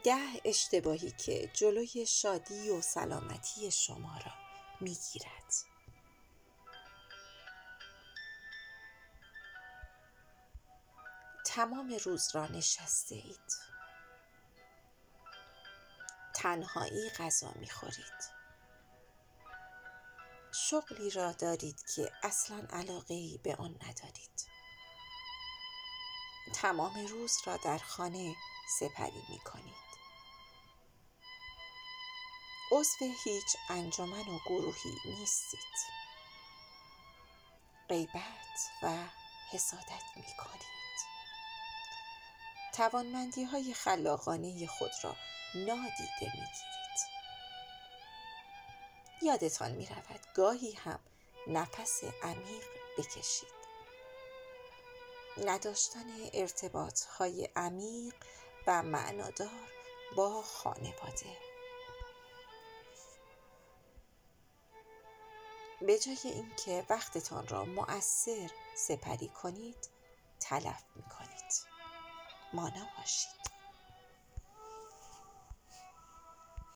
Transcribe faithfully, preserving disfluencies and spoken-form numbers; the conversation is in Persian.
ده اشتباهی که جلوی شادی و سلامتی شما را میگیرد. تمام روز را نشسته اید. تنهایی غذا میخورید. شغلی را دارید که اصلاً علاقه‌ای به آن ندارید. تمام روز را در خانه سپری میکنید. عضو هیچ انجمن و گروهی نیستید. غیبت و حسادت میکنید. توانمندی های خلاقانه خود را نادیده میگیرید. یادتان میرود گاهی هم نفس عمیق بکشید. نداشتن ارتباط های عمیق و معنادار با خانواده. به جای اینکه وقتتان را مؤثر سپری کنید، تلف می کنید. مانا باشید.